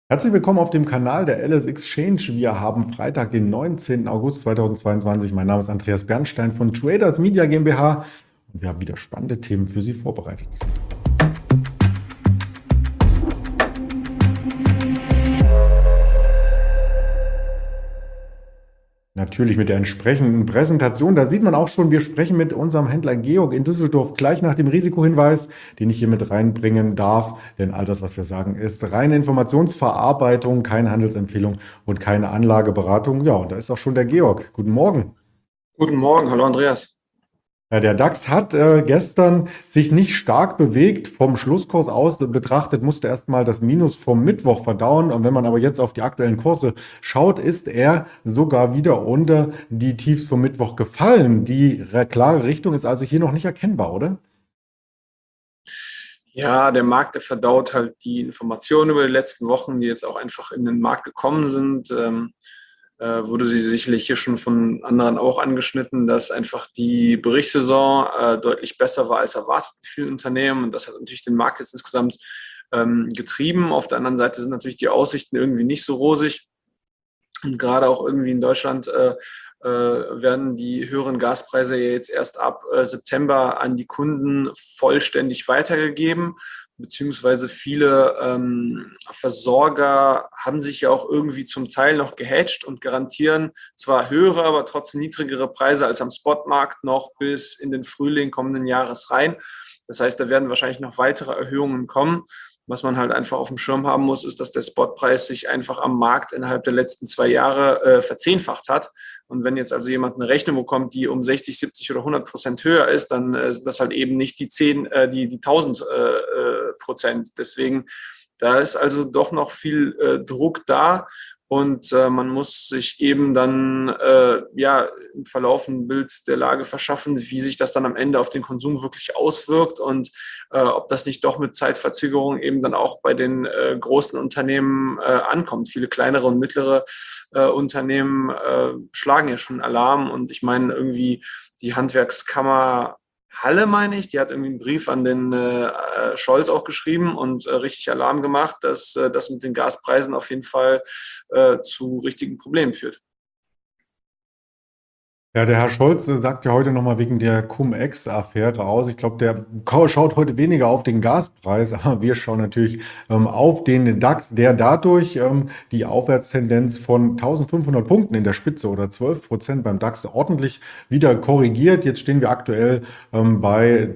Herzlich willkommen auf dem Kanal der LS Exchange. Wir haben Freitag, den 19. August 2022. Mein Name ist Andreas Bernstein von Traders Media GmbH und wir haben wieder spannende Themen für Sie vorbereitet. Natürlich mit der entsprechenden Präsentation. Da sieht man auch schon, wir sprechen mit unserem Händler Georg in Düsseldorf gleich nach dem Risikohinweis, den ich hier mit reinbringen darf. Denn all das, was wir sagen, ist reine Informationsverarbeitung, keine Handelsempfehlung und keine Anlageberatung. Ja, und da ist auch schon der Georg. Guten Morgen. Guten Morgen, hallo Andreas. Ja, der DAX hat gestern sich nicht stark bewegt. Vom Schlusskurs aus betrachtet musste erstmal das Minus vom Mittwoch verdauen. Und wenn man aber jetzt auf die aktuellen Kurse schaut, ist er sogar wieder unter die Tiefs vom Mittwoch gefallen. Die klare Richtung ist also hier noch nicht erkennbar, oder? Ja, der Markt, der verdaut halt die Informationen über die letzten Wochen, die jetzt auch einfach in den Markt gekommen sind. Wurde sie sicherlich hier schon von anderen auch angeschnitten, dass einfach die Berichtssaison deutlich besser war als erwartet in vielen Unternehmen. Und das hat natürlich den Markt jetzt insgesamt getrieben. Auf der anderen Seite sind natürlich die Aussichten irgendwie nicht so rosig. Und gerade auch irgendwie in Deutschland werden die höheren Gaspreise ja jetzt erst ab September an die Kunden vollständig weitergegeben, beziehungsweise viele Versorger haben sich ja auch irgendwie zum Teil noch gehatcht und garantieren zwar höhere, aber trotzdem niedrigere Preise als am Spotmarkt noch bis in den Frühling kommenden Jahres rein. Das heißt, da werden wahrscheinlich noch weitere Erhöhungen kommen. Was man halt einfach auf dem Schirm haben muss, ist, dass der Spotpreis sich einfach am Markt innerhalb der letzten 2 Jahre verzehnfacht hat. Und wenn jetzt also jemand eine Rechnung bekommt, die um 60, 70 oder 100% höher ist, dann sind das halt eben nicht die 10, die 1000%. Deswegen, da ist also doch noch viel Druck da. Und man muss sich eben dann ja im Verlauf ein Bild der Lage verschaffen, wie sich das dann am Ende auf den Konsum wirklich auswirkt und ob das nicht doch mit Zeitverzögerung eben dann auch bei den großen Unternehmen ankommt. Viele kleinere und mittlere Unternehmen schlagen ja schon Alarm. Und ich meine, irgendwie die Handwerkskammer Halle, meine ich, die hat irgendwie einen Brief an den Scholz auch geschrieben und richtig Alarm gemacht, dass das mit den Gaspreisen auf jeden Fall zu richtigen Problemen führt. Ja, der Herr Scholz sagt ja heute nochmal wegen der Cum-Ex-Affäre aus. Ich glaube, der schaut heute weniger auf den Gaspreis, aber wir schauen natürlich auf den DAX, der dadurch die Aufwärtstendenz von 1500 Punkten in der Spitze oder 12% beim DAX ordentlich wieder korrigiert. Jetzt stehen wir aktuell bei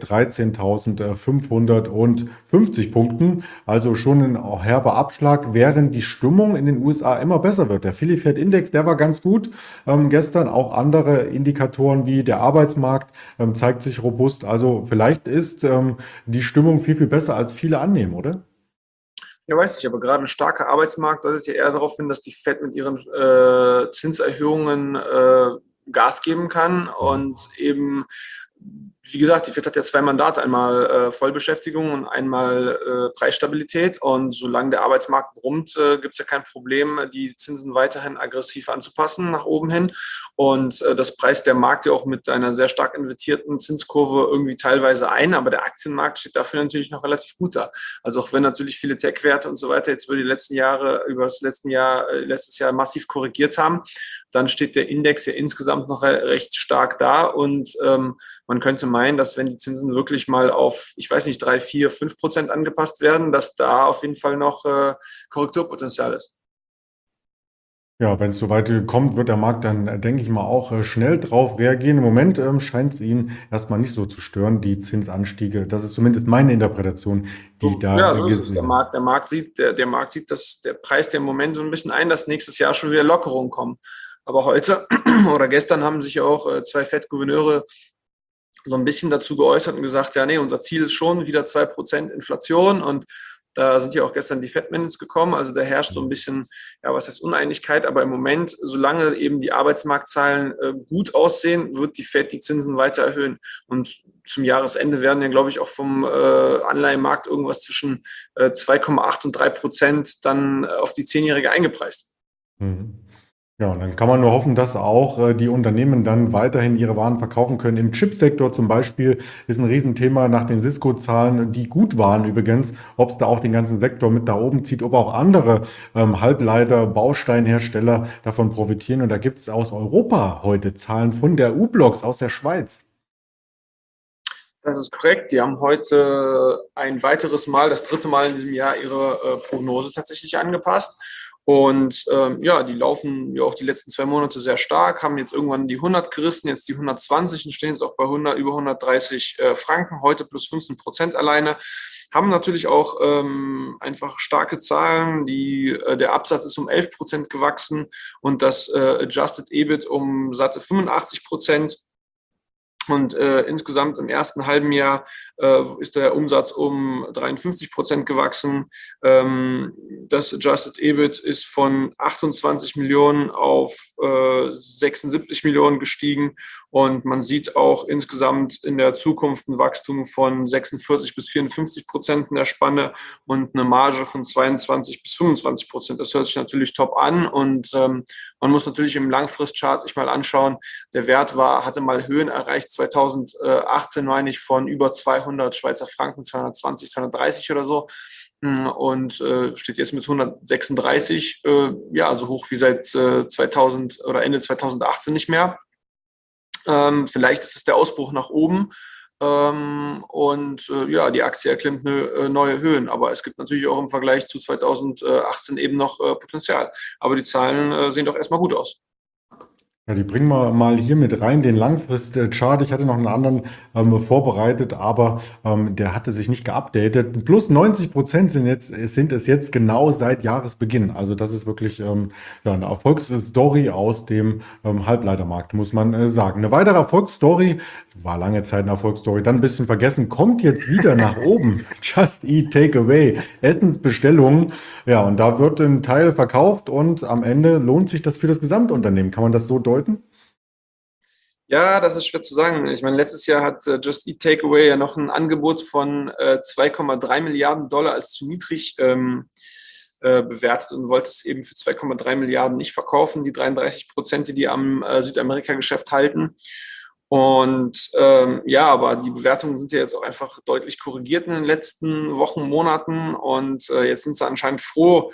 13.550 Punkten, also schon ein herber Abschlag, während die Stimmung in den USA immer besser wird. Der Philly Fed Index, der war ganz gut gestern, auch andere Indikatoren wie der Arbeitsmarkt zeigt sich robust. Also vielleicht ist die Stimmung viel, viel besser, als viele annehmen, oder? Ja, weiß ich, aber gerade ein starker Arbeitsmarkt deutet ja eher darauf hin, dass die Fed mit ihren Zinserhöhungen Gas geben kann Mhm. und eben, wie gesagt, die Fed hat ja zwei Mandate, einmal Vollbeschäftigung und einmal Preisstabilität. Und solange der Arbeitsmarkt brummt, gibt es ja kein Problem, die Zinsen weiterhin aggressiv anzupassen nach oben hin. Und das preist der Markt ja auch mit einer sehr stark invertierten Zinskurve irgendwie teilweise ein, aber der Aktienmarkt steht dafür natürlich noch relativ gut da. Also auch wenn natürlich viele Tech-Werte und so weiter jetzt über die letzten Jahre, über das letztes Jahr massiv korrigiert haben, dann steht der Index ja insgesamt noch recht stark da. Und man könnte meinen, dass wenn die Zinsen wirklich mal auf, ich weiß nicht, 3, 4, 5% angepasst werden, dass da auf jeden Fall noch Korrekturpotenzial ist. Ja, wenn es soweit kommt, wird der Markt dann, denke ich mal, auch schnell drauf reagieren. Im Moment scheint es ihn erstmal nicht so zu stören, die Zinsanstiege. Das ist zumindest meine Interpretation, die ich So, da ja, so ist es. Der gesehen habe. Markt, der Markt sieht, der Markt sieht, dass der Preis der im Moment so ein bisschen ein, dass nächstes Jahr schon wieder Lockerungen kommen. Aber heute oder gestern haben sich ja auch zwei Fed-Gouverneure so ein bisschen dazu geäußert und gesagt, ja, nee, unser Ziel ist schon wieder 2% Inflation. Und da sind ja auch gestern die Fed-Minutes gekommen. Also da herrscht so ein bisschen, ja, was heißt Uneinigkeit. Aber im Moment, solange eben die Arbeitsmarktzahlen gut aussehen, wird die Fed die Zinsen weiter erhöhen. Und zum Jahresende werden ja, glaube ich, auch vom Anleihenmarkt irgendwas zwischen 2,8 und 3% dann auf die Zehnjährige eingepreist. Mhm. Ja, und dann kann man nur hoffen, dass auch die Unternehmen dann weiterhin ihre Waren verkaufen können. Im Chipsektor zum Beispiel ist ein Riesenthema nach den Cisco-Zahlen, die gut waren übrigens, ob es da auch den ganzen Sektor mit nach oben zieht, ob auch andere Halbleiter, Bausteinhersteller davon profitieren. Und da gibt es aus Europa heute Zahlen von der U-Blocks aus der Schweiz. Das ist korrekt. Die haben heute ein weiteres Mal, das dritte Mal in diesem Jahr, ihre Prognose tatsächlich angepasst. Und ja, die laufen ja auch die letzten 2 Monate sehr stark, haben jetzt irgendwann die 100 gerissen, jetzt die 120 und stehen jetzt auch bei 100, über 130 Franken, heute plus 15% alleine. Haben natürlich auch einfach starke Zahlen. Der Absatz ist um 11% gewachsen und das Adjusted EBIT um satte 85%. Und insgesamt im ersten halben Jahr ist der Umsatz um 53% gewachsen. Das Adjusted EBIT ist von 28 Millionen auf 76 Millionen gestiegen. Und man sieht auch insgesamt in der Zukunft ein Wachstum von 46 bis 54% in der Spanne und eine Marge von 22 bis 25%. Das hört sich natürlich top an. Und man muss natürlich im Langfristchart sich mal anschauen. Der Wert hatte mal Höhen erreicht 2018, meine ich, von über 200 Schweizer Franken, 220, 230 oder so. Und steht jetzt mit 136, ja, so hoch wie seit 2000 oder Ende 2018 nicht mehr. Vielleicht ist es der Ausbruch nach oben. Und ja, die Aktie erklimmt neue Höhen. Aber es gibt natürlich auch im Vergleich zu 2018 eben noch Potenzial. Aber die Zahlen sehen doch erstmal gut aus. Ja, die bringen wir mal hier mit rein, den Langfrist-Chart. Ich hatte noch einen anderen vorbereitet, aber der hatte sich nicht geupdatet. Plus 90% sind es jetzt genau seit Jahresbeginn. Also das ist wirklich ja, eine Erfolgsstory aus dem Halbleitermarkt, muss man sagen. Eine weitere Erfolgsstory, war lange Zeit eine Erfolgsstory, dann ein bisschen vergessen, kommt jetzt wieder nach oben. Just Eat Takeaway, Essensbestellungen. Ja, und da wird ein Teil verkauft und am Ende lohnt sich das für das Gesamtunternehmen. Kann man das so deuten? Ja, das ist schwer zu sagen. Ich meine, letztes Jahr hat Just Eat Takeaway ja noch ein Angebot von 2,3 Milliarden Dollar als zu niedrig bewertet und wollte es eben für 2,3 Milliarden nicht verkaufen, die 33%, die am Südamerika-Geschäft halten. Und ja, aber die Bewertungen sind ja jetzt auch einfach deutlich korrigiert in den letzten Wochen, Monaten. Und jetzt sind sie anscheinend froh,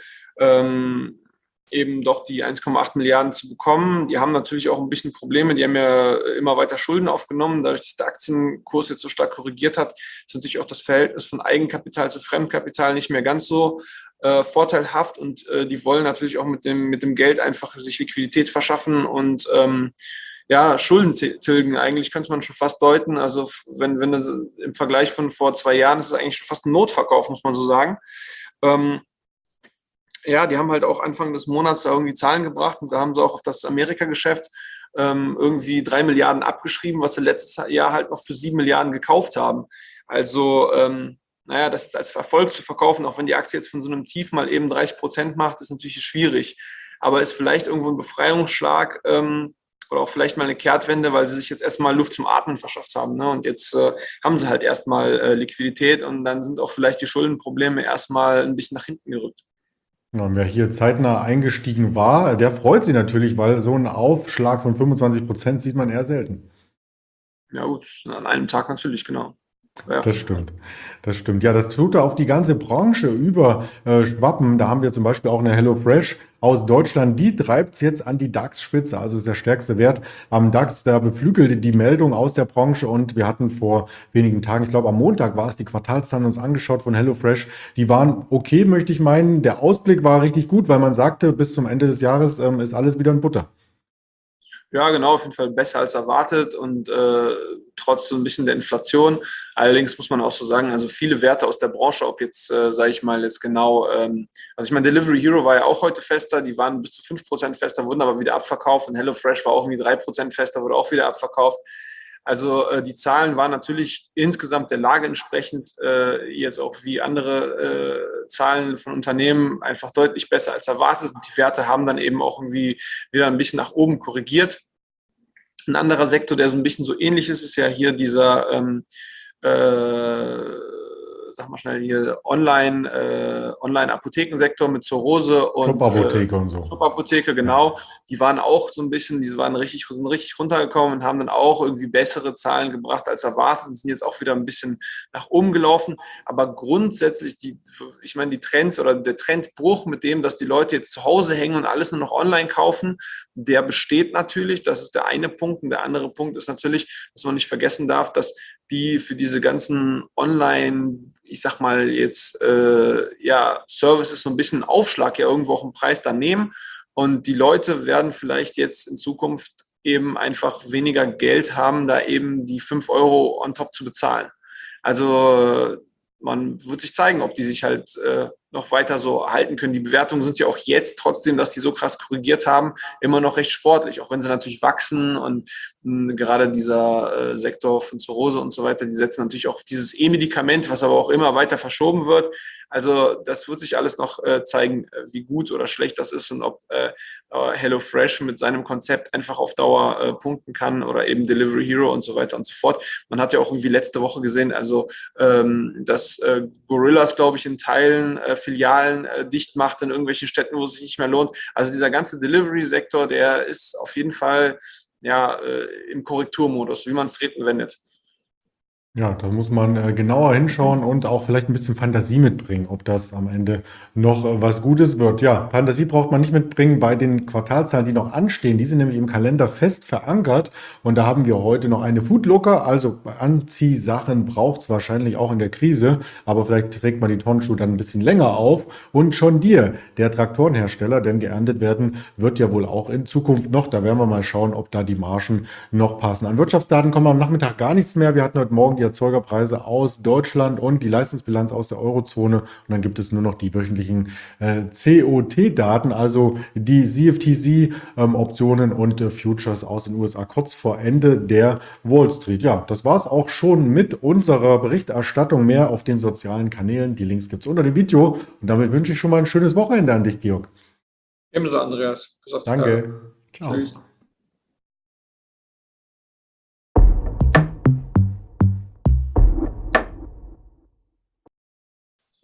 eben doch die 1,8 Milliarden zu bekommen. Die haben natürlich auch ein bisschen Probleme. Die haben ja immer weiter Schulden aufgenommen. Dadurch, dass der Aktienkurs jetzt so stark korrigiert hat, ist natürlich auch das Verhältnis von Eigenkapital zu Fremdkapital nicht mehr ganz so vorteilhaft. Und die wollen natürlich auch mit dem Geld einfach sich Liquidität verschaffen und ja, Schulden tilgen, eigentlich könnte man schon fast deuten. Also wenn das im Vergleich von vor 2 Jahren ist es eigentlich schon fast ein Notverkauf, muss man so sagen. Ähm, ja, die haben halt auch Anfang des Monats da irgendwie Zahlen gebracht und da haben sie auch auf das Amerika-Geschäft irgendwie 3 Milliarden abgeschrieben, was sie letztes Jahr halt noch für 7 Milliarden gekauft haben. Also, naja, das als Erfolg zu verkaufen, auch wenn die Aktie jetzt von so einem Tief mal eben 30% macht, ist natürlich schwierig. Aber ist vielleicht irgendwo ein Befreiungsschlag, oder auch vielleicht mal eine Kehrtwende, weil sie sich jetzt erstmal Luft zum Atmen verschafft haben. Ne? Und jetzt haben sie halt erstmal Liquidität und dann sind auch vielleicht die Schuldenprobleme erstmal ein bisschen nach hinten gerückt. Ja, und wer hier zeitnah eingestiegen war, der freut sich natürlich, weil so einen Aufschlag von 25% sieht man eher selten. Ja gut, an einem Tag natürlich, genau. Ja, Das stimmt. Das stimmt. Ja, das tut auf die ganze Branche über schwappen. Da haben wir zum Beispiel auch eine HelloFresh aus Deutschland. Die treibt es jetzt an die DAX-Spitze. Also ist der stärkste Wert am DAX. Da beflügelte die Meldung aus der Branche. Und wir hatten vor wenigen Tagen, ich glaube am Montag war es, die Quartalszahlen uns angeschaut von HelloFresh. Die waren okay, möchte ich meinen. Der Ausblick war richtig gut, weil man sagte, bis zum Ende des Jahres ist alles wieder in Butter. ja, genau, auf jeden Fall besser als erwartet und trotz so ein bisschen der Inflation. Allerdings muss man auch so sagen, also viele Werte aus der Branche, ob jetzt, sage ich mal, jetzt genau, also ich meine, Delivery Hero war ja auch heute fester, die waren bis zu 5% fester, wurden aber wieder abverkauft und HelloFresh war auch irgendwie 3% fester, wurde auch wieder abverkauft. Also die Zahlen waren natürlich insgesamt der Lage entsprechend jetzt auch wie andere Zahlen von Unternehmen einfach deutlich besser als erwartet. Und die Werte haben dann eben auch irgendwie wieder ein bisschen nach oben korrigiert. Ein anderer Sektor, der so ein bisschen so ähnlich ist, ist ja hier dieser sag mal schnell hier, Online-Apothekensektor mit Zur Rose und Shop-Apotheke und so. Shop-Apotheke, Ja. genau. Die waren auch so ein bisschen, sind richtig runtergekommen und haben dann auch irgendwie bessere Zahlen gebracht als erwartet und sind jetzt auch wieder ein bisschen nach oben gelaufen. Aber grundsätzlich, ich meine, die Trends oder der Trendbruch mit dem, dass die Leute jetzt zu Hause hängen und alles nur noch online kaufen, der besteht natürlich. Das ist der eine Punkt. Und der andere Punkt ist natürlich, dass man nicht vergessen darf, dass die für diese ganzen Online, ich sag mal jetzt, ja, Services so ein bisschen Aufschlag ja irgendwo auch im Preis dann nehmen. Und die Leute werden vielleicht jetzt in Zukunft eben einfach weniger Geld haben, da eben die 5 Euro on top zu bezahlen. Also man wird sich zeigen, ob die sich halt noch weiter so halten können. Die Bewertungen sind ja auch jetzt, trotzdem, dass die so krass korrigiert haben, immer noch recht sportlich, auch wenn sie natürlich wachsen und gerade dieser Sektor von Zur Rose und so weiter, die setzen natürlich auch auf dieses E-Medikament, was aber auch immer weiter verschoben wird. Also das wird sich alles noch zeigen, wie gut oder schlecht das ist und ob HelloFresh mit seinem Konzept einfach auf Dauer punkten kann oder eben Delivery Hero und so weiter und so fort. Man hat ja auch irgendwie letzte Woche gesehen, also dass Gorillas, glaube ich, in Teilen Filialen dicht macht in irgendwelchen Städten, wo es sich nicht mehr lohnt. Also dieser ganze Delivery-Sektor, der ist auf jeden Fall ja, im Korrekturmodus, wie man es dreht und wendet. Ja, da muss man genauer hinschauen und auch vielleicht ein bisschen Fantasie mitbringen, ob das am Ende noch was Gutes wird. Ja, Fantasie braucht man nicht mitbringen bei den Quartalzahlen, die noch anstehen. Die sind nämlich im Kalender fest verankert. Und da haben wir heute noch eine Foodlooker. Also Anziehsachen braucht es wahrscheinlich auch in der Krise. Aber vielleicht trägt man die Turnschuhe dann ein bisschen länger auf. Und John Deere, der Traktorenhersteller, denn geerntet werden wird ja wohl auch in Zukunft noch. Da werden wir mal schauen, ob da die Margen noch passen. An Wirtschaftsdaten kommen am Nachmittag gar nichts mehr. Wir hatten heute Morgen die Erzeugerpreise aus Deutschland und die Leistungsbilanz aus der Eurozone. Und dann gibt es nur noch die wöchentlichen COT-Daten, also die CFTC-Optionen und Futures aus den USA kurz vor Ende der Wall Street. Ja, das war es auch schon mit unserer Berichterstattung. Mehr auf den sozialen Kanälen. Die Links gibt es unter dem Video. Und damit wünsche ich schon mal ein schönes Wochenende an dich, Georg. Ebenso, Andreas. Bis auf die Tage. Danke. Ciao. Tschüss.